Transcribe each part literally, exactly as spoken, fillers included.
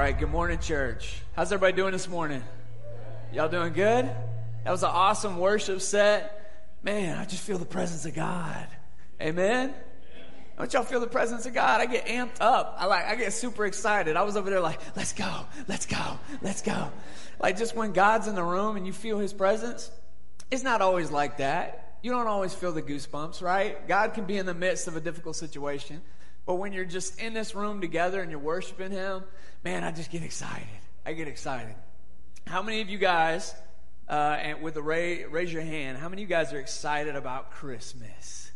right, good morning, church. How's everybody doing this morning? Y'all doing good? That was an awesome worship set. Man, I just feel the presence of God. Amen? Don't y'all feel the presence of God? I get amped up. I like. I get super excited. I was over there like, let's go, let's go, let's go. Like just when God's in the room and you feel his presence, it's not always like that. You don't always feel the goosebumps, right? God can be in the midst of a difficult situation. But when you're just in this room together and you're worshiping him, man, I just get excited. I get excited. How many of you guys, uh, and with the raise, raise your hand, how many of you guys are excited about Christmas?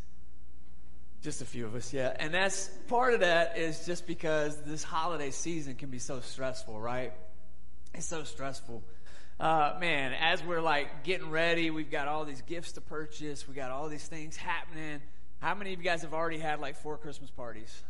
Just a few of us, yeah. And that's part of that is just because this holiday season can be so stressful, right? It's so stressful. Uh, man, as we're like getting ready, we've got all these gifts to purchase. We got all these things happening. How many of you guys have already had like four Christmas parties?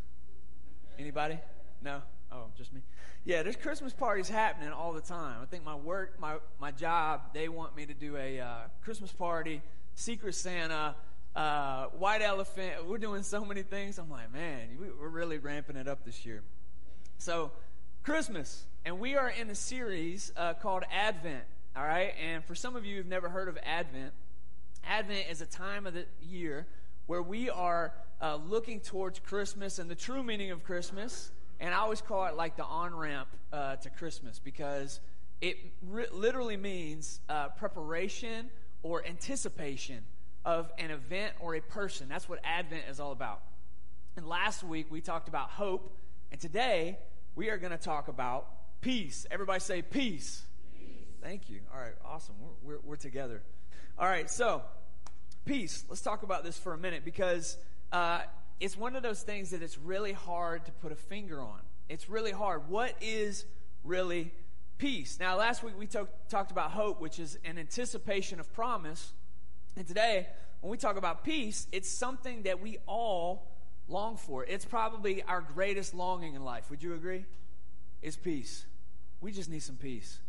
Anybody? No? Oh, just me. Yeah, there's Christmas parties happening all the time. I think my work, my, my job, they want me to do a uh, Christmas party, Secret Santa, uh, White Elephant. We're doing so many things. I'm like, man, we're really ramping it up this year. So, Christmas. And we are in a series uh, called Advent, all right? And for some of you who've never heard of Advent, Advent is a time of the year where we are uh, looking towards Christmas and the true meaning of Christmas. And I always call it like the on-ramp uh, to Christmas because it re- literally means uh, preparation or anticipation of an event or a person. That's what Advent is all about. And last week we talked about hope, and today we are going to talk about peace. Everybody say peace. Peace. Thank you. All right, awesome. We're, we're, we're together. All right, so peace. Let's talk about this for a minute because uh, it's one of those things that it's really hard to put a finger on. It's really hard. What is really peace? Now, last week we talk, talked about hope, which is an anticipation of promise. And today, when we talk about peace, it's something that we all long for. It's probably our greatest longing in life. Would you agree? It's peace. We just need some peace.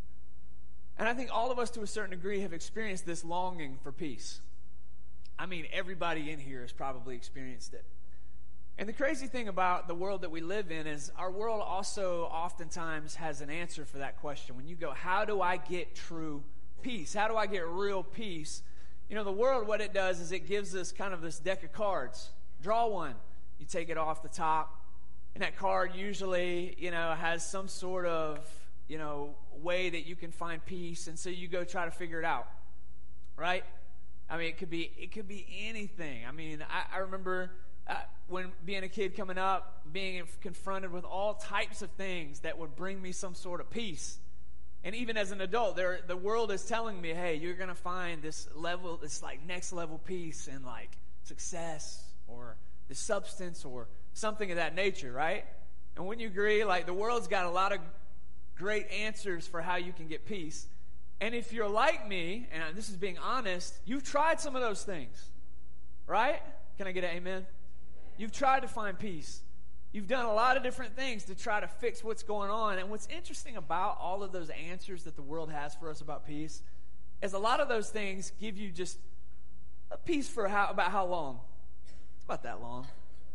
And I think all of us, to a certain degree, have experienced this longing for peace. I mean, everybody in here has probably experienced it. And the crazy thing about the world that we live in is our world also oftentimes has an answer for that question. When you go, how do I get true peace? How do I get real peace? You know, the world, what it does is it gives us kind of this deck of cards. Draw one. You take it off the top. And that card usually, you know, has some sort of, you know, way that you can find peace. And so you go try to figure it out. Right? I mean, it could be it could be anything. I mean, I, I remember uh, when being a kid coming up, being confronted with all types of things that would bring me some sort of peace. And even as an adult, there, the world is telling me, hey, you're going to find this level, this like next level peace in like success or the substance or something of that nature, right? And wouldn't you agree? Like the world's got a lot of great answers for how you can get peace. And if you're like me, and this is being honest, you've tried some of those things, right? Can I get an amen? You've tried to find peace. You've done a lot of different things to try to fix what's going on. And what's interesting about all of those answers that the world has for us about peace is a lot of those things give you just a peace for how, about how long? It's about that long.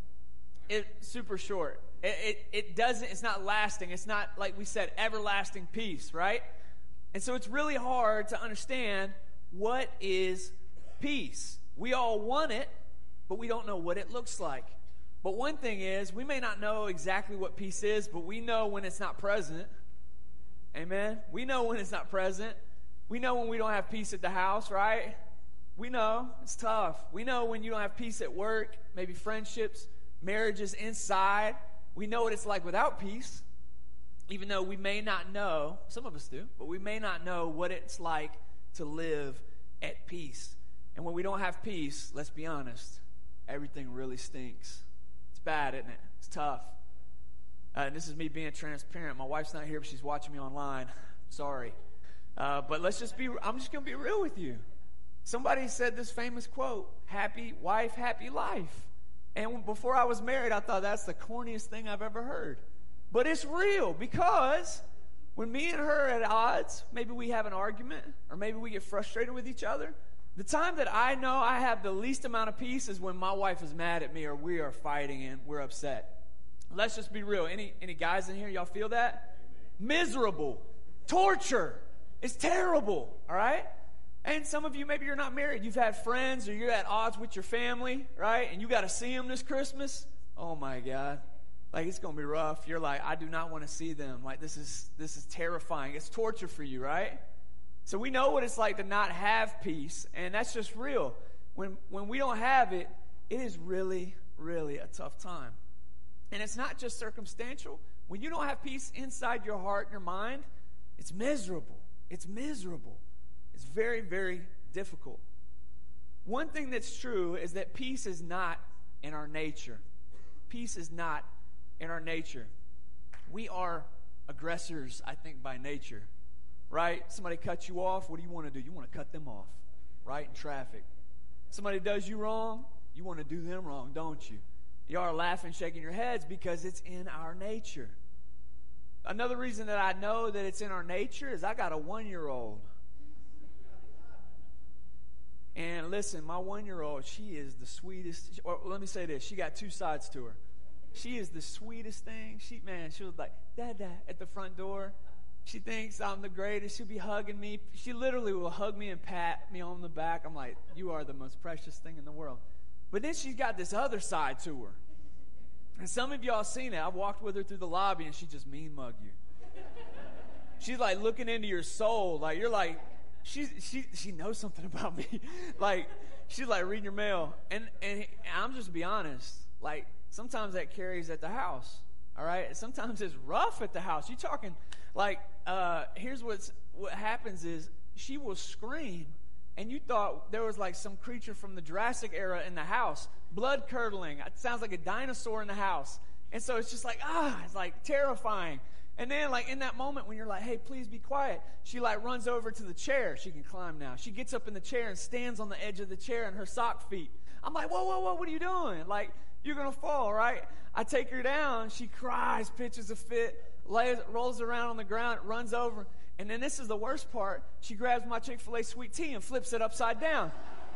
It's super short. It, it, it doesn't, it's not lasting. It's not, like we said, everlasting peace, right? And so it's really hard to understand what is peace. We all want it, but we don't know what it looks like. But one thing is, we may not know exactly what peace is, but we know when it's not present. Amen? We know when it's not present. We know when we don't have peace at the house, right? We know. It's tough. We know when you don't have peace at work, maybe friendships, marriages inside. We know what it's like without peace. Even though we may not know, some of us do, but we may not know what it's like to live at peace. And when we don't have peace, let's be honest, everything really stinks. It's bad, isn't it? It's tough. Uh, and this is me being transparent. My wife's not here, but she's watching me online. Sorry. Uh, but let's just be, I'm just going to be real with you. Somebody said this famous quote, happy wife, happy life. And before I was married, I thought that's the corniest thing I've ever heard. But it's real because when me and her are at odds, maybe we have an argument or maybe we get frustrated with each other. The time that I know I have the least amount of peace is when my wife is mad at me or we are fighting and we're upset. Let's just be real. Any any guys in here, y'all feel that? miserable, torture. It's terrible, all right? And some of you, maybe you're not married. You've had friends or you're at odds with your family, right? And you got to see them this Christmas. Oh, my God. Like, it's going to be rough. You're like, I do not want to see them. Like, this is this is terrifying. It's torture for you, right? So we know what it's like to not have peace, and that's just real. When when we don't have it, it is really, really a tough time. And it's not just circumstantial. When you don't have peace inside your heart and your mind, it's miserable. It's miserable. It's very, very difficult. One thing that's true is that peace is not in our nature. Peace is not in our nature. We are aggressors, I think, by nature. Right? Somebody cuts you off, what do you want to do? You want to cut them off, right? In traffic. Somebody does you wrong, you want to do them wrong, don't you? You are laughing, shaking your heads because it's in our nature. Another reason that I know that it's in our nature is I got a one-year-old. And listen, my one-year-old, she is the sweetest. Or let me say this, she got two sides to her. She is the sweetest thing. She, man, she was like, Dada, at the front door. She thinks I'm the greatest. She'll be hugging me. She literally will hug me and pat me on the back. I'm like, you are the most precious thing in the world. But then she's got this other side to her. And some of y'all seen it. I've walked with her through the lobby, and she just mean mug you. She's like looking into your soul. Like, you're like, she she she knows something about me. Like, she's like reading your mail. And, and, and I'm just be honest. Like, sometimes that carries at the house. All right? Sometimes it's rough at the house. You're talking, like, uh, here's what's, what happens is she will scream, and you thought there was like some creature from the Jurassic era in the house, blood curdling. It sounds like a dinosaur in the house. And so it's just like, ah, it's like terrifying. And then, like, in that moment when you're like, hey, please be quiet, she, like, runs over to the chair. She can climb now. She gets up in the chair and stands on the edge of the chair in her sock feet. I'm like, whoa, whoa, whoa, what are you doing? Like, you're going to fall, right? I take her down. She cries, pitches a fit, lays, rolls around on the ground, runs over. And then this is the worst part. She grabs my Chick-fil-A sweet tea and flips it upside down.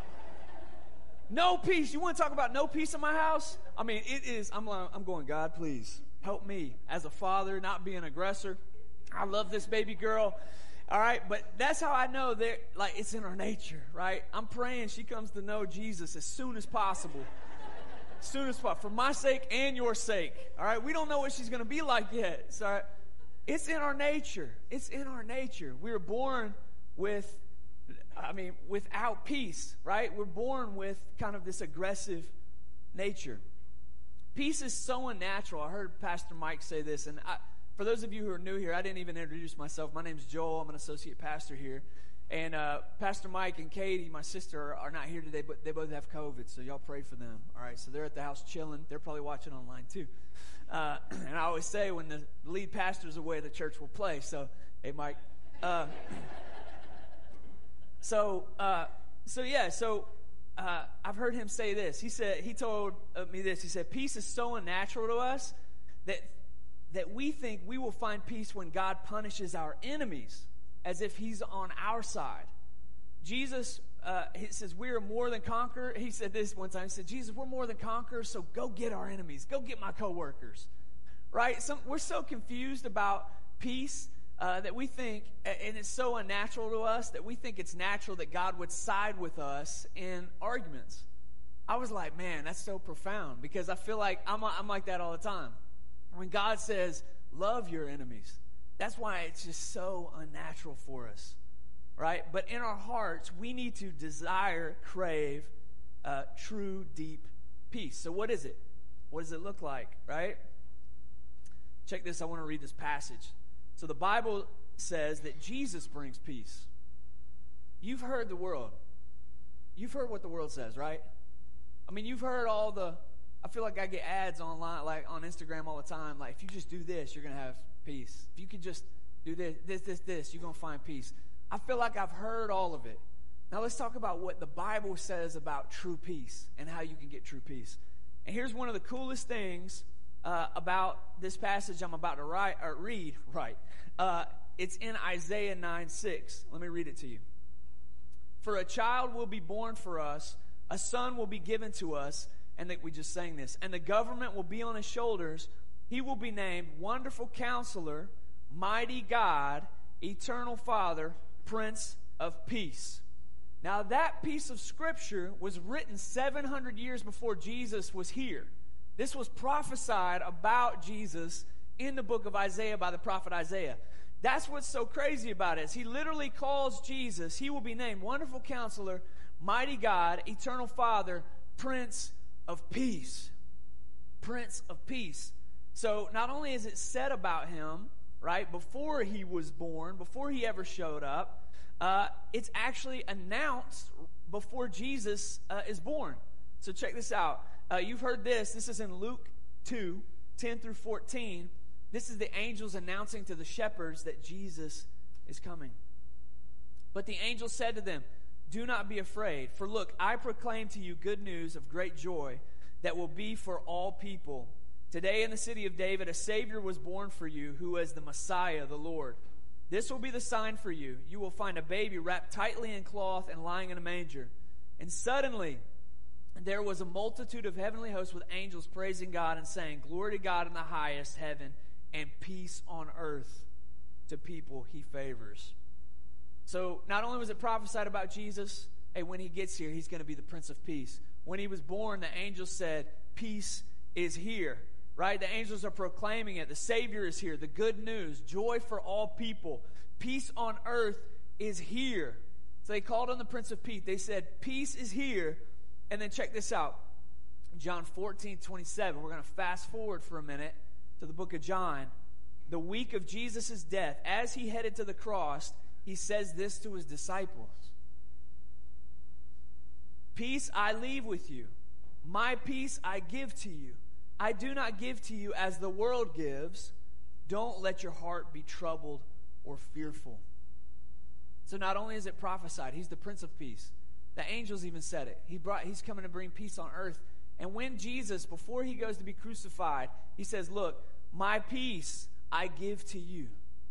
No peace. You want to talk about no peace in my house? I mean, it is. I'm, I'm going, God, please help me as a father, not be an aggressor. I love this baby girl. All right, but that's how I know that, like, it's in her nature, right? I'm praying she comes to know Jesus as soon as possible. As soon as possible, for my sake and your sake. All right, we don't know what she's going to be like yet. So it's in our nature. It's in our nature. We were born with, I mean, without peace, right? We're born with kind of this aggressive nature. Peace is so unnatural. I heard Pastor Mike say this, and I, for those of you who are new here, I didn't even introduce myself. My name's Joel. I'm an associate pastor here. And uh, Pastor Mike and Katie, my sister, are not here today, but they both have COVID, so y'all pray for them. All right, so they're at the house chilling. They're probably watching online too. Uh, and I always say when the lead pastor's away, the church will play. So, hey, Mike. Uh, so, uh, so yeah, so uh, I've heard him say this. He said, he told uh, me this. He said, peace is so unnatural to us that that we think we will find peace when God punishes our enemies, as if he's on our side. Jesus, uh, he says, we are more than conquerors. He said this one time. He said, Jesus, we're more than conquerors, so go get our enemies. Go get my coworkers. Right? Some, we're so confused about peace uh, that we think, and it's so unnatural to us, that we think it's natural that God would side with us in arguments. I was like, man, that's so profound, because I feel like I'm, I'm like that all the time. When God says, love your enemies, that's why it's just so unnatural for us, right? But in our hearts, we need to desire, crave uh, true, deep peace. So what is it? What does it look like, right? Check this. I want to read this passage. So the Bible says that Jesus brings peace. You've heard the world. You've heard what the world says, right? I mean, you've heard all the, I feel like I get ads online, like on Instagram all the time. Like, if you just do this, you're going to have peace. If you could just do this, this, this, this, you're going to find peace. I feel like I've heard all of it. Now let's talk about what the Bible says about true peace and how you can get true peace. And here's one of the coolest things uh, about this passage I'm about to write, or read. Right? Uh, it's in Isaiah nine six. Let me read it to you. For a child will be born for us, a son will be given to us, and that we just sang this. And the government will be on his shoulders. He will be named Wonderful Counselor, mighty God, eternal Father, Prince of Peace. Now that piece of scripture was written seven hundred years before Jesus was here. This was prophesied about Jesus in the book of Isaiah by the prophet Isaiah. That's what's so crazy about it. Is he literally calls Jesus, he will be named Wonderful Counselor, Mighty God, Eternal Father, Prince of Peace. Prince of Peace. So not only is it said about him, right, before he was born, before he ever showed up, uh, it's actually announced before Jesus uh, is born. So check this out. Uh, you've heard this. This is in Luke two, ten through fourteen. This is the angels announcing to the shepherds that Jesus is coming. But the angel said to them, "Do not be afraid, for look, I proclaim to you good news of great joy that will be for all people. Today in the city of David, a Savior was born for you, who is the Messiah, the Lord. This will be the sign for you. You will find a baby wrapped tightly in cloth and lying in a manger." And suddenly there was a multitude of heavenly hosts with angels praising God and saying, "Glory to God in the highest heaven, and peace on earth to people he favors." So not only was it prophesied about Jesus, hey, when he gets here, he's going to be the Prince of Peace. When he was born, the angels said, peace is here, right? The angels are proclaiming it. The Savior is here. The good news, joy for all people. Peace on earth is here. So they called on the Prince of Peace. They said, peace is here. And then check this out. John fourteen twenty-seven. We're going to fast forward for a minute to the book of John. The week of Jesus' death, as he headed to the cross, he says this to his disciples. "Peace I leave with you. My peace I give to you. I do not give to you as the world gives. Don't let your heart be troubled or fearful." So not only is it prophesied, he's the Prince of Peace. The angels even said it. He brought, he's coming to bring peace on earth. And when Jesus, before he goes to be crucified, he says, look, my peace I give to you.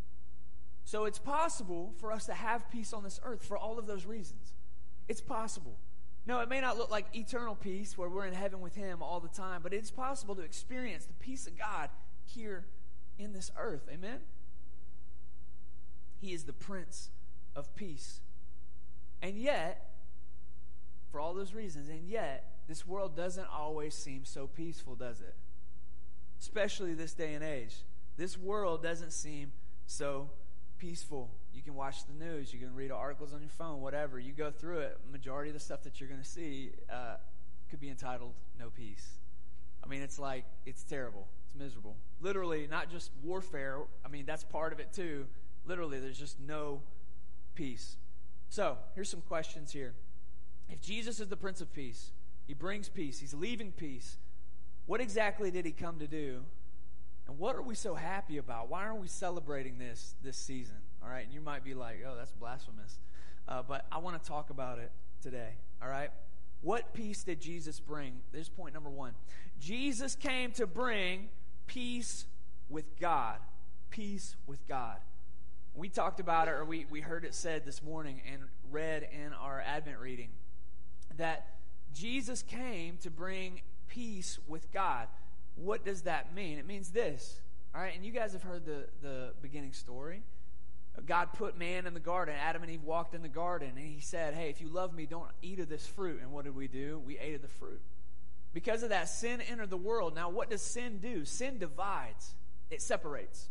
So it's possible for us to have peace on this earth for all of those reasons. It's possible. No, it may not look like eternal peace where we're in heaven with him all the time, but it's possible to experience the peace of God here in this earth. Amen? He is the Prince of Peace. And yet, for all those reasons, and yet, this world doesn't always seem so peaceful, does it? Especially this day and age. This world doesn't seem so peaceful. You can watch the news, you can read articles on your phone, whatever. You go through it, majority of the stuff that you're going to see uh, could be entitled No Peace. I mean, it's like, it's terrible. It's miserable. Literally, not just warfare. I mean, that's part of it too. Literally, there's just no peace. So, here's some questions here. If Jesus is the Prince of Peace, he brings peace, he's leaving peace, what exactly did he come to do? And what are we so happy about? Why aren't we celebrating this this season? All right, and you might be like, oh, that's blasphemous. Uh, but I want to talk about it today, all right? What peace did Jesus bring? There's point number one. Jesus came to bring peace with God. Peace with God. We talked about it, or we, we heard it said this morning and read in our Advent reading, that Jesus came to bring peace with God. What does that mean? It means this, all right? And you guys have heard the, the beginning story. God put man in the garden. Adam and Eve walked in the garden, and he said, hey, if you love me, don't eat of this fruit. And what did we do? We ate of the fruit. Because of that, sin entered the world. Now, what does sin do? Sin divides. It separates.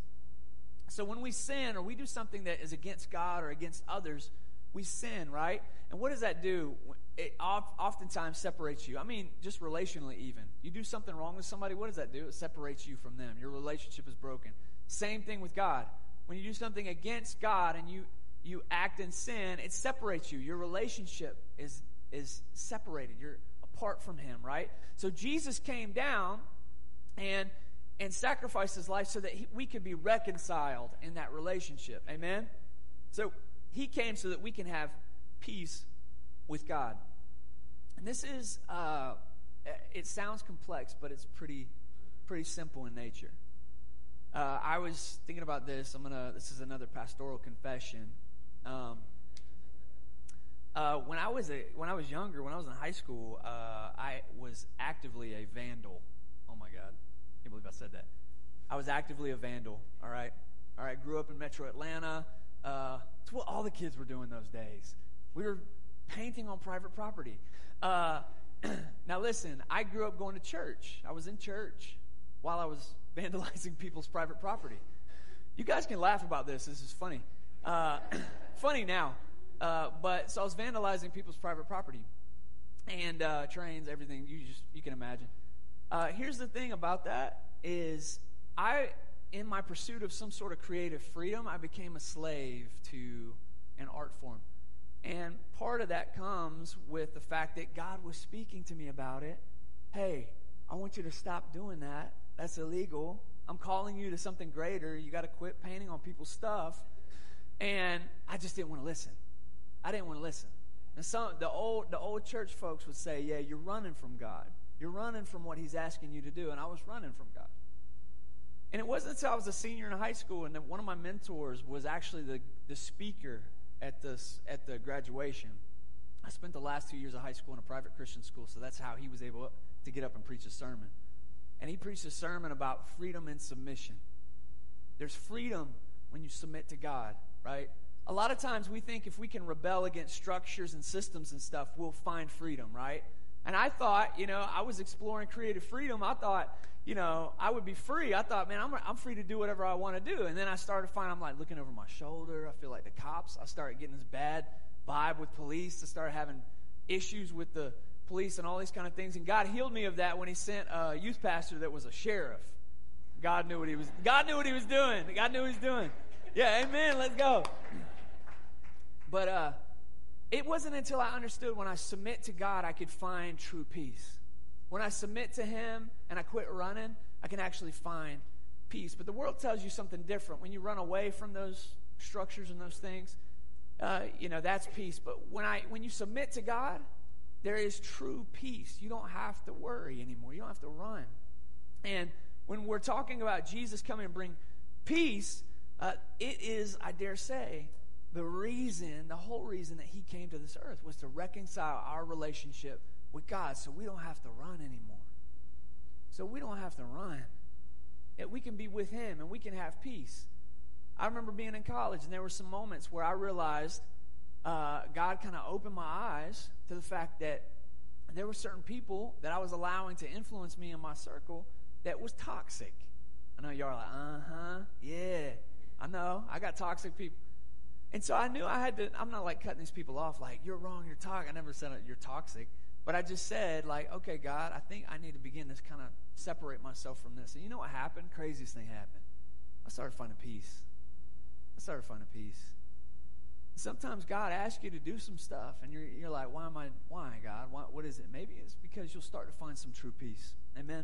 So when we sin or we do something that is against God or against others, we sin, right? And what does that do? It oftentimes separates you. I mean, just relationally even. You do something wrong with somebody, what does that do? It separates you from them. Your relationship is broken. Same thing with God. When you do something against God and you, you act in sin, it separates you. Your relationship is, is separated. You're apart from him, right? So Jesus came down and, and sacrificed his life so that he, we could be reconciled in that relationship. Amen? So he came so that we can have peace with God. And this is, uh, it sounds complex, but it's pretty, pretty simple in nature. Uh, I was thinking about this. I'm gonna. This is another pastoral confession. Um, uh, when I was a, when I was younger, when I was in high school, uh, I was actively a vandal. Oh my God, I can't believe I said that. I was actively a vandal. All right, All right, grew up in Metro Atlanta. Uh, it's what all the kids were doing those days. We were painting on private property. Uh, now listen, I grew up going to church. I was in church while I was vandalizing people's private property. You guys can laugh about this. This is funny. Uh, funny now. Uh, but so I was vandalizing people's private property. And uh, trains, everything, you just you can imagine. Uh, here's the thing about that is I, in my pursuit of some sort of creative freedom, I became a slave to an art form. And part of that comes with the fact that God was speaking to me about it. Hey, I want you to stop doing that. That's illegal. I'm calling you to something greater. You got to quit painting on people's stuff. And I just didn't want to listen. I didn't want to listen. And some the old the old church folks would say, yeah, you're running from God. You're running from what he's asking you to do. And I was running from God. And it wasn't until I was a senior in high school and that one of my mentors was actually the, the speaker at the, at the graduation. I spent the last two years of high school in a private Christian school, so that's how he was able to get up and preach a sermon. And he preached a sermon about freedom and submission. There's freedom when you submit to God, right? A lot of times we think if we can rebel against structures and systems and stuff, we'll find freedom, right? And I thought, you know, I was exploring creative freedom. I thought, you know, I would be free. I thought, man, I'm, I'm free to do whatever I want to do. And then I started to find, I'm like looking over my shoulder. I feel like the cops. I started getting this bad vibe with police. I started having issues with the police and all these kind of things. And God healed me of that when he sent a youth pastor that was a sheriff. God knew what he was, God knew what he was doing. God knew what he was doing. Yeah, amen. Let's go. But, uh, it wasn't until I understood when I submit to God, I could find true peace. When I submit to him and I quit running, I can actually find peace. But the world tells you something different. When you run away from those structures and those things, uh, you know, that's peace. But when I when you submit to God, there is true peace. You don't have to worry anymore. You don't have to run. And when we're talking about Jesus coming and bring peace, uh, it is, I dare say, the reason, the whole reason that he came to this earth was to reconcile our relationship with God so we don't have to run anymore. So we don't have to run. That we can be with him and we can have peace. I remember being in college and there were some moments where I realized uh, God kind of opened my eyes to the fact that there were certain people that I was allowing to influence me in my circle that was toxic. I know y'all are like, uh-huh, yeah, I know, I got toxic people. And so I knew I had to, I'm not like cutting these people off like, you're wrong, you're toxic. I never said you're toxic. But I just said like, okay, God, I think I need to begin to kind of separate myself from this. And you know what happened? Craziest thing happened. I started finding peace. I started finding peace. Sometimes God asks you to do some stuff and you're, you're like, why am I, why God? Why, what is it? Maybe it's because you'll start to find some true peace. Amen?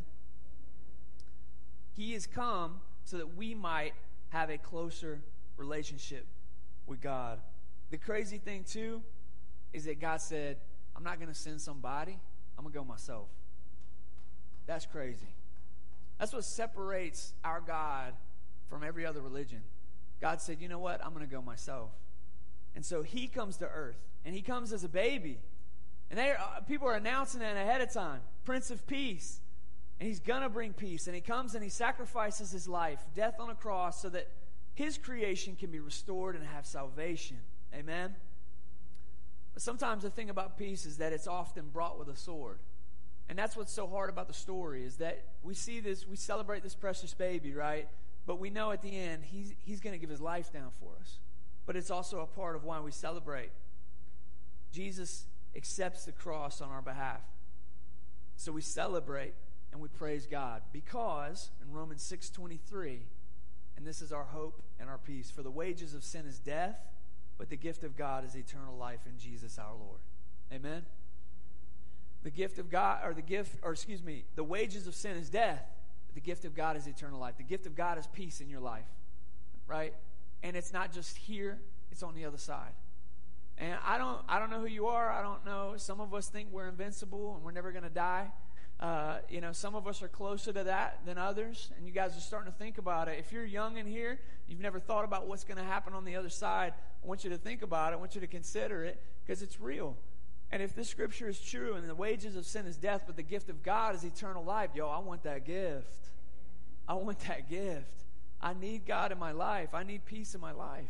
He has come so that we might have a closer relationship with God. The crazy thing too is that God said, I'm not going to send somebody, I'm going to go myself. That's crazy. That's what separates our God from every other religion. God said, you know what, I'm going to go myself. And so he comes to earth and he comes as a baby and they are, people are announcing it ahead of time, Prince of Peace, and he's going to bring peace. And he comes and he sacrifices his life, death on a cross, so that his creation can be restored and have salvation. Amen? But sometimes the thing about peace is that it's often brought with a sword. And that's what's so hard about the story is that we see this, we celebrate this precious baby, right? But we know at the end he's, he's going to give his life down for us. But it's also a part of why we celebrate. Jesus accepts the cross on our behalf. So we celebrate and we praise God because in Romans six twenty-three, and this is our hope and our peace. For the wages of sin is death, but the gift of God is eternal life in Jesus our Lord. Amen? The gift of God, or the gift, or excuse me, the wages of sin is death, but the gift of God is eternal life. The gift of God is peace in your life, right? And it's not just here, it's on the other side. And I don't, I don't know who you are. I don't know. Some of us think we're invincible and we're never going to die. Uh, you know, some of us are closer to that than others, and you guys are starting to think about it. If you're young in here, you've never thought about what's going to happen on the other side, I want you to think about it. I want you to consider it because it's real. And if this scripture is true and the wages of sin is death, but the gift of God is eternal life, yo, I want that gift. I want that gift. I need God in my life. I need peace in my life.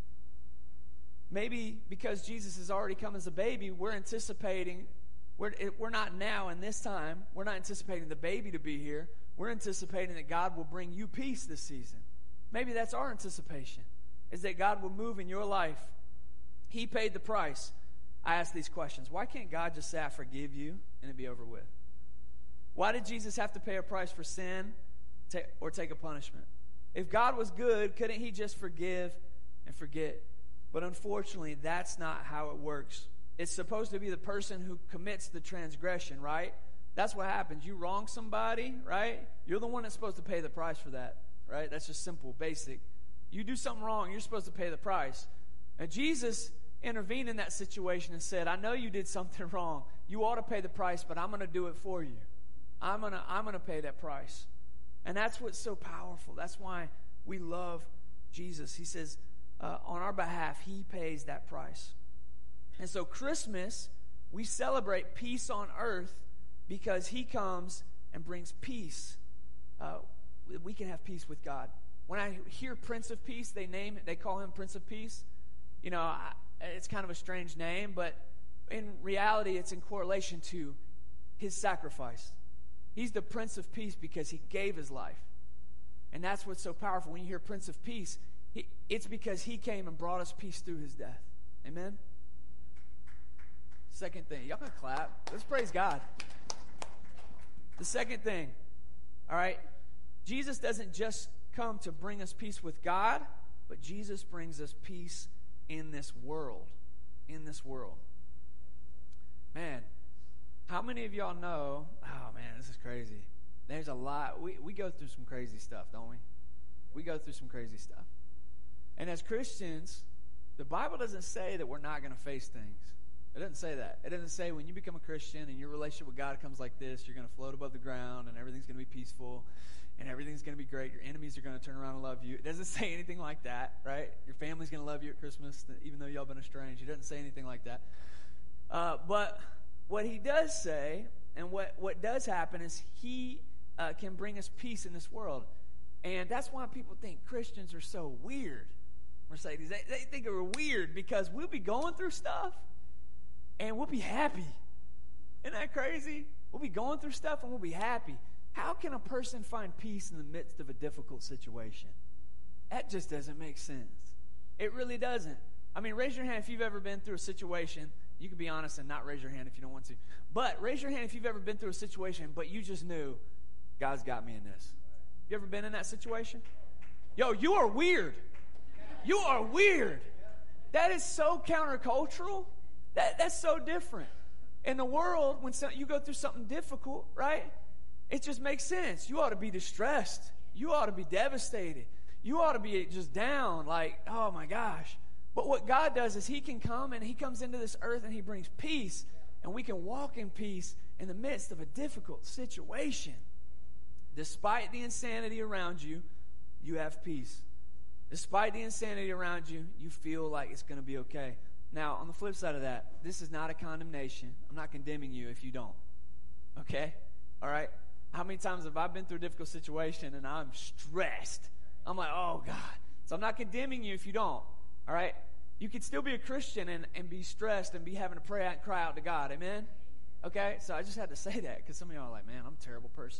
Maybe because Jesus has already come as a baby, we're anticipating, we're, we're not now in this time, we're not anticipating the baby to be here. We're anticipating that God will bring you peace this season. Maybe that's our anticipation, is that God will move in your life. He paid the price. I ask these questions. Why can't God just say, I forgive you, and it be over with? Why did Jesus have to pay a price for sin ta- or take a punishment? If God was good, couldn't he just forgive and forget? But unfortunately, that's not how it works. It's supposed to be the person who commits the transgression, right? That's what happens. You wrong somebody, right? You're the one that's supposed to pay the price for that, right? That's just simple, basic. You do something wrong, you're supposed to pay the price. And Jesus intervened in that situation and said, I know you did something wrong. You ought to pay the price, but I'm going to do it for you. I'm going to I'm going to pay that price. And that's what's so powerful. That's why we love Jesus. He says, uh, on our behalf, he pays that price. And so Christmas, we celebrate peace on earth because he comes and brings peace. Uh, we can have peace with God. When I hear Prince of Peace, they name it, they call him Prince of Peace. You know, I, it's kind of a strange name, but in reality, it's in correlation to his sacrifice. He's the Prince of Peace because he gave his life. And that's what's so powerful. When you hear Prince of Peace, he, it's because he came and brought us peace through his death. Amen? Second thing. Y'all can clap. Let's praise God. The second thing, all right, Jesus doesn't just come to bring us peace with God, but Jesus brings us peace in this world. In this world. Man, how many of y'all know, oh man, this is crazy. There's a lot, we, we go through some crazy stuff, don't we? We go through some crazy stuff. And as Christians, the Bible doesn't say that we're not going to face things. It doesn't say that. It doesn't say when you become a Christian and your relationship with God comes like this, you're going to float above the ground and everything's going to be peaceful and everything's going to be great. Your enemies are going to turn around and love you. It doesn't say anything like that, right? Your family's going to love you at Christmas, even though y'all been estranged. It doesn't say anything like that. Uh, but what he does say, and what, what does happen, is he uh, can bring us peace in this world. And that's why people think Christians are so weird. Mercedes, they, they think we're weird because we'll be going through stuff and we'll be happy. Isn't that crazy? We'll be going through stuff and we'll be happy. How can a person find peace in the midst of a difficult situation? That just doesn't make sense. It really doesn't. I mean, raise your hand if you've ever been through a situation. You can be honest and not raise your hand if you don't want to. But raise your hand if you've ever been through a situation, but you just knew, God's got me in this. You ever been in that situation? Yo, you are weird. You are weird. That is so countercultural. That, that's so different. In the world, when some, you go through something difficult, right, it just makes sense. You ought to be distressed. You ought to be devastated. You ought to be just down, like, oh my gosh. But what God does is he can come and he comes into this earth and he brings peace, and we can walk in peace in the midst of a difficult situation. Despite the insanity around you, you have peace. Despite the insanity around you, you feel like it's going to be okay. Now, on the flip side of that, this is not a condemnation. I'm not condemning you if you don't. Okay? All right? How many times have I been through a difficult situation and I'm stressed? I'm like, oh, God. So I'm not condemning you if you don't. All right? You can still be a Christian and, and be stressed and be having to pray out and cry out to God. Amen? Okay? So I just had to say that because some of y'all are like, man, I'm a terrible person.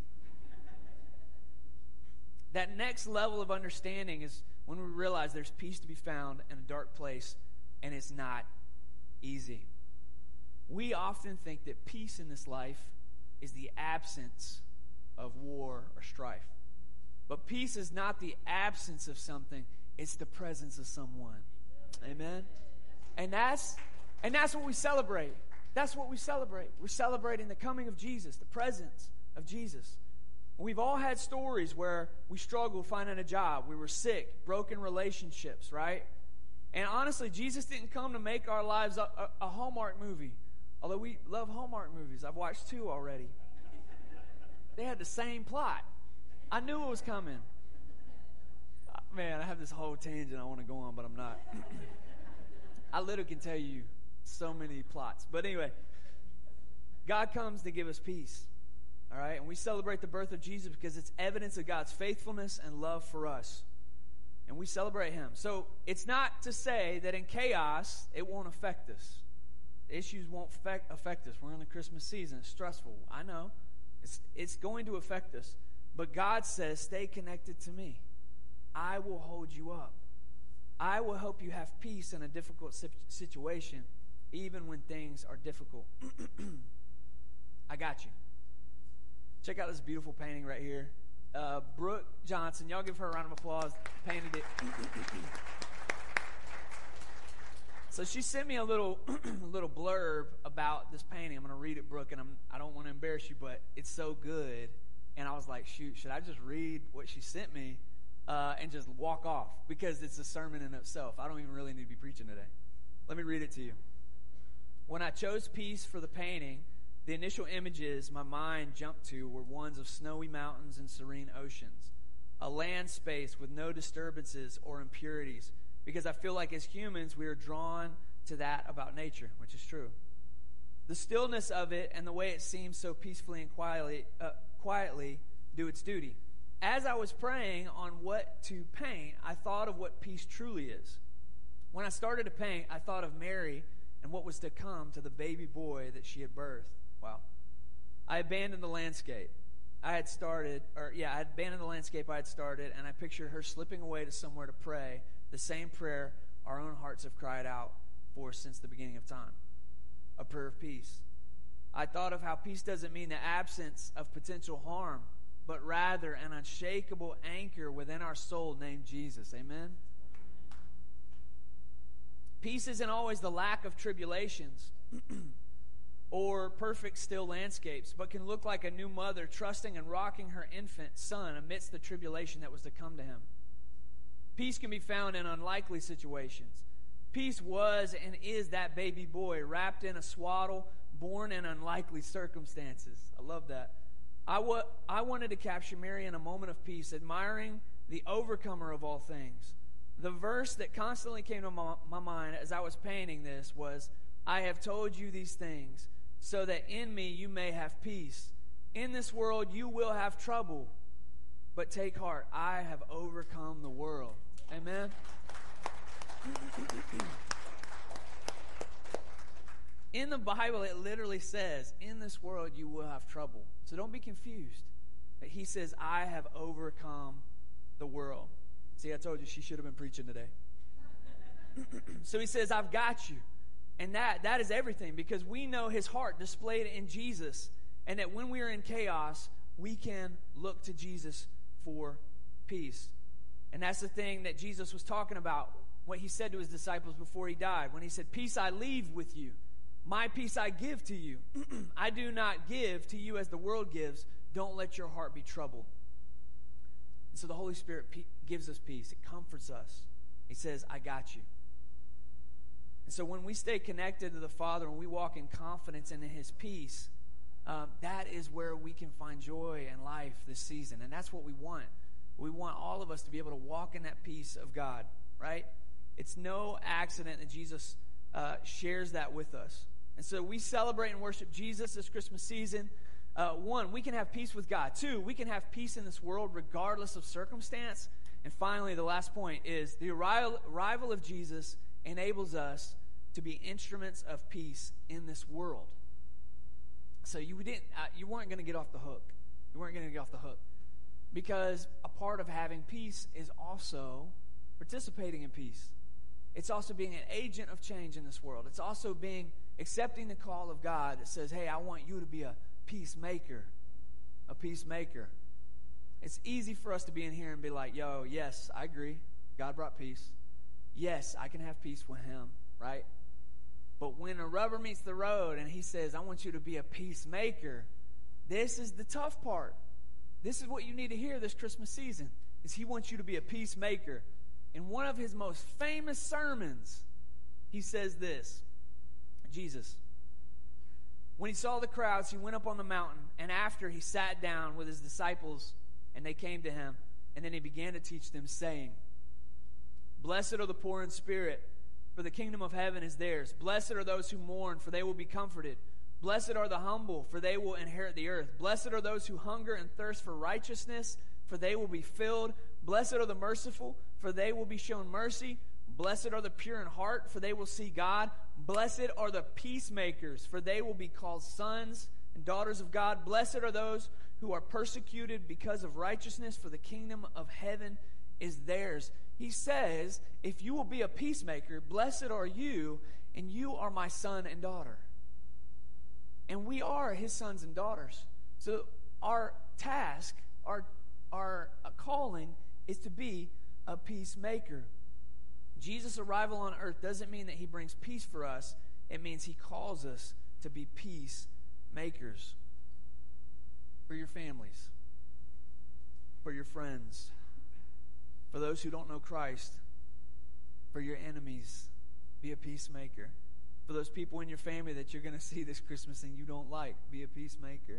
That next level of understanding is when we realize there's peace to be found in a dark place, and it's not easy. We often think that peace in this life is the absence of war or strife. But peace is not the absence of something, it's the presence of someone. Amen? And that's and that's what we celebrate. That's what we celebrate. We're celebrating the coming of Jesus, the presence of Jesus. We've all had stories where we struggled finding a job. We were sick, broken relationships, right? And honestly, Jesus didn't come to make our lives a, a, a Hallmark movie. Although we love Hallmark movies. I've watched two already. They had the same plot. I knew it was coming. Man, I have this whole tangent I want to go on, but I'm not. I literally can tell you so many plots. But anyway, God comes to give us peace. All right? And we celebrate the birth of Jesus because it's evidence of God's faithfulness and love for us. And we celebrate him. So it's not to say that in chaos, it won't affect us. Issues won't affect, affect us. We're in the Christmas season. It's stressful. I know. It's, it's going to affect us. But God says, stay connected to me. I will hold you up. I will help you have peace in a difficult situation, even when things are difficult. I got you. Check out this beautiful painting right here. Uh, Brooke Johnson, y'all give her a round of applause. Painted it. So she sent me a little, a little blurb about this painting. I'm going to read it, Brooke, and I'm, I don't want to embarrass you, but it's so good. And I was like, shoot, should I just read what she sent me uh, and just walk off? Because it's a sermon in itself. I don't even really need to be preaching today. Let me read it to you. When I chose peace for the painting, the initial images my mind jumped to were ones of snowy mountains and serene oceans, a land space with no disturbances or impurities, because I feel like as humans we are drawn to that about nature, which is true. The stillness of it and the way it seems so peacefully and quietly, uh, quietly do its duty. As I was praying on what to paint, I thought of what peace truly is. When I started to paint, I thought of Mary and what was to come to the baby boy that she had birthed. Wow. I abandoned the landscape I had started, or yeah, I had abandoned the landscape I had started, and I pictured her slipping away to somewhere to pray, the same prayer our own hearts have cried out for since the beginning of time, a prayer of peace. I thought of how peace doesn't mean the absence of potential harm, but rather an unshakable anchor within our soul named Jesus. Amen? Peace isn't always the lack of tribulations or perfect still landscapes, but can look like a new mother trusting and rocking her infant son amidst the tribulation that was to come to him. Peace can be found in unlikely situations. Peace was and is that baby boy wrapped in a swaddle, born in unlikely circumstances. I love that. I, wa- I wanted to capture Mary in a moment of peace, admiring the overcomer of all things. The verse that constantly came to my, my mind as I was painting this was, I have told you these things, so that in me you may have peace. In this world you will have trouble, but take heart, I have overcome the world. Amen? In the Bible, it literally says, in this world you will have trouble. So don't be confused. He says, I have overcome the world. See, I told you she should have been preaching today. So he says, I've got you. And that that is everything, because we know his heart displayed in Jesus, and that when we are in chaos, we can look to Jesus for peace. And that's the thing that Jesus was talking about, what he said to his disciples before he died, when he said, peace I leave with you. My peace I give to you. I do not give to you as the world gives. Don't let your heart be troubled. And so the Holy Spirit pe- gives us peace. It comforts us. He says, I got you. And so when we stay connected to the Father and we walk in confidence and in his peace, um, that is where we can find joy and life this season. And that's what we want. We want all of us to be able to walk in that peace of God, right? It's no accident that Jesus uh, shares that with us. And so we celebrate and worship Jesus this Christmas season. Uh, one, we can have peace with God. Two, we can have peace in this world regardless of circumstance. And finally, the last point is the arrival, arrival of Jesus enables us to be instruments of peace in this world. So you didn't, uh, you weren't going to get off the hook. You weren't going to get off the hook, because a part of having peace is also participating in peace. It's also being an agent of change in this world. It's also being accepting the call of God that says, "Hey, I want you to be a peacemaker, a peacemaker." It's easy for us to be in here and be like, "Yo, yes, I agree. God brought peace. Yes, I can have peace with him," right? But when the rubber meets the road and he says, I want you to be a peacemaker, this is the tough part. This is what you need to hear this Christmas season, is he wants you to be a peacemaker. In one of his most famous sermons, he says this, Jesus, when he saw the crowds, he went up on the mountain, and after he sat down with his disciples, and they came to him, and then he began to teach them, saying, Blessed are the poor in spirit, for the kingdom of heaven is theirs. Blessed are those who mourn, for they will be comforted. Blessed are the humble, for they will inherit the earth. Blessed are those who hunger and thirst for righteousness, for they will be filled. Blessed are the merciful, for they will be shown mercy. Blessed are the pure in heart, for they will see God. Blessed are the peacemakers, for they will be called sons and daughters of God. Blessed are those who are persecuted because of righteousness, for the kingdom of heaven is theirs. He says, if you will be a peacemaker, blessed are you, and you are my son and daughter. And we are his sons and daughters. So our task, our, our calling is to be a peacemaker. Jesus' arrival on earth doesn't mean that he brings peace for us. It means he calls us to be peacemakers for your families, for your friends, for those who don't know Christ, for your enemies. Be a peacemaker. For those people in your family that you're going to see this Christmas and you don't like, be a peacemaker.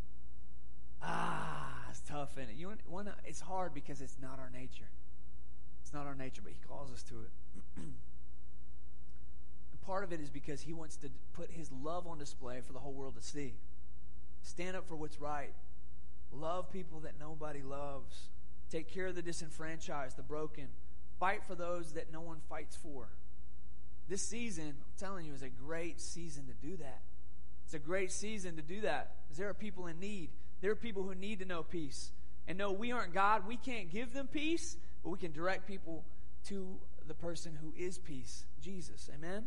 Ah, it's tough, isn't it? You want to, it's hard because it's not our nature. It's not our nature, but he calls us to it. And part of it is because he wants to put his love on display for the whole world to see. Stand up for what's right. Love people that nobody loves. Take care of the disenfranchised, the broken. Fight for those that no one fights for. This season, I'm telling you, is a great season to do that. It's a great season to do that because there are people in need. There are people who need to know peace. And no, we aren't God. We can't give them peace, but we can direct people to the person who is peace, Jesus. Amen?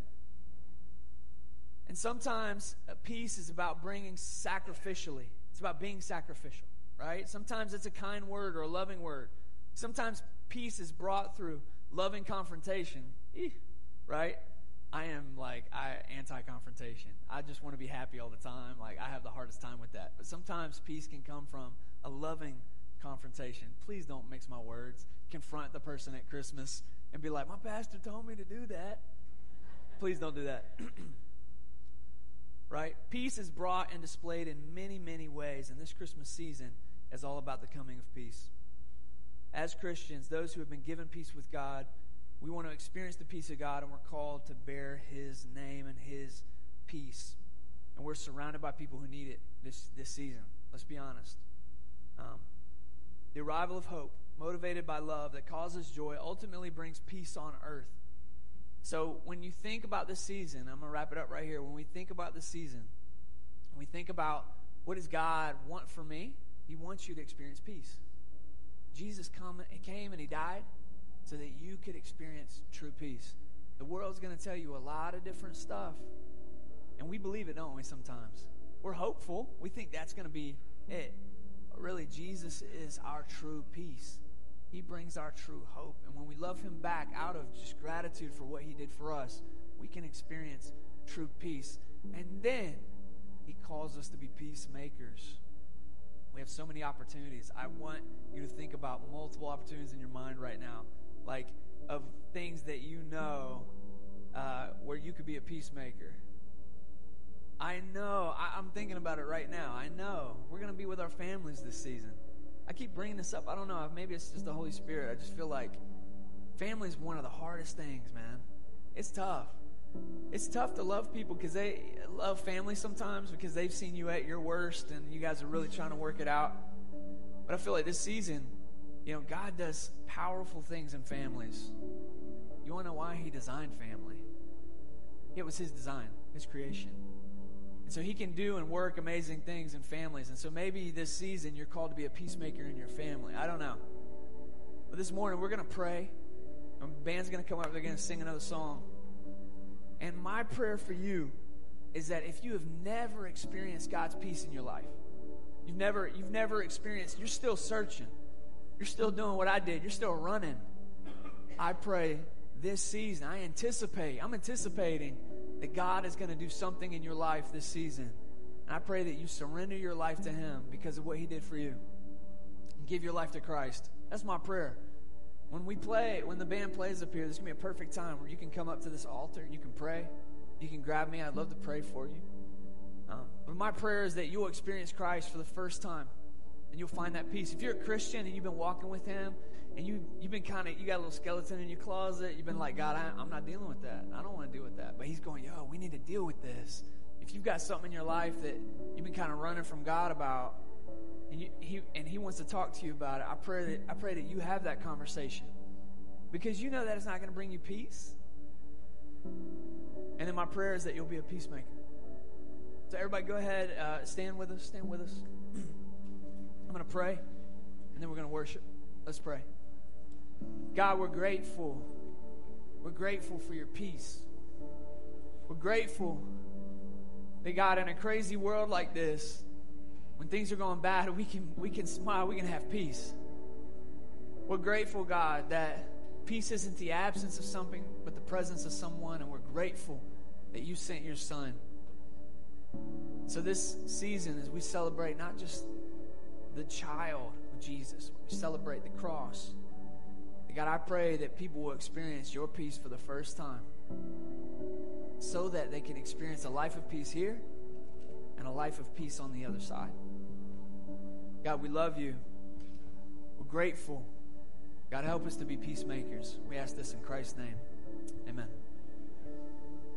And sometimes uh, peace is about bringing sacrificially. It's about being sacrificial, right? Sometimes it's a kind word or a loving word. Sometimes peace is brought through loving confrontation. Eeh, right? I am like I anti-confrontation. I just want to be happy all the time. Like I have the hardest time with that. But sometimes peace can come from a loving confrontation. Please don't mix my words. Confront the person at Christmas and be like, my pastor told me to do that. Please don't do that. Right? Peace is brought and displayed in many, many ways, and this Christmas season is all about the coming of peace. As Christians, those who have been given peace with God, we want to experience the peace of God, and we're called to bear his name and his peace. And we're surrounded by people who need it this, this season. Let's be honest. Um, the arrival of hope, motivated by love that causes joy, ultimately brings peace on earth. So when you think about this season, I'm going to wrap it up right here. When we think about this season, when we think about what does God want for me, he wants you to experience peace. Jesus come, he came and he died so that you could experience true peace. The world's going to tell you a lot of different stuff. And we believe it, don't we, sometimes? We're hopeful. We think that's going to be it. But really, Jesus is our true peace. He brings our true hope. And when we love him back out of just gratitude for what he did for us, we can experience true peace. And then he calls us to be peacemakers. We have so many opportunities. I want you to think about multiple opportunities in your mind right now, like of things that you know uh, where you could be a peacemaker. I know. I, I'm thinking about it right now. I know. We're going to be with our families this season. I keep bringing this up. I don't know. Maybe it's just the Holy Spirit. I just feel like family is one of the hardest things, man. It's tough. It's tough to love people because they love family sometimes because they've seen you at your worst and you guys are really trying to work it out. But I feel like this season, you know, God does powerful things in families. You want to know why he designed family? It was his design, his creation. And so he can do and work amazing things in families. And so maybe this season you're called to be a peacemaker in your family. I don't know. But this morning we're going to pray. And the band's going to come up. They're going to sing another song. And my prayer for you is that if you have never experienced God's peace in your life, you've never, you've never experienced, you're still searching. You're still doing what I did. You're still running. I pray this season, I anticipate, I'm anticipating that God is going to do something in your life this season. And I pray that you surrender your life to him because of what he did for you. And give your life to Christ. That's my prayer. When we play, when the band plays up here, there's going to be a perfect time where you can come up to this altar and you can pray. You can grab me. I'd love to pray for you. Um, but my prayer is that you'll experience Christ for the first time. And you'll find that peace. If you're a Christian and you've been walking with him and you, you've been kind of, you got a little skeleton in your closet, you've been like, God, I, I'm not dealing with that. I don't want to deal with that. But he's going, yo, we need to deal with this. if you've got something in your life that you've been kind of running from God about, and, you, he, and He wants to talk to you about it, I pray that I pray that you have that conversation, because you know that it's not going to bring you peace. And then my prayer is that you'll be a peacemaker. So everybody, go ahead, uh, stand with us, stand with us. I'm going to pray, and then we're going to worship. Let's pray. God, we're grateful. We're grateful for your peace. We're grateful that, God, in a crazy world like this, when things are going bad, we can we can smile, we can have peace. We're grateful, God, that peace isn't the absence of something, but the presence of someone, and we're grateful that you sent your Son. So this season, as we celebrate not just the child of Jesus, we celebrate the cross. God, I pray that people will experience your peace for the first time, so that they can experience a life of peace here and a life of peace on the other side. God, we love you. We're grateful. God, help us to be peacemakers. We ask this in Christ's name. Amen.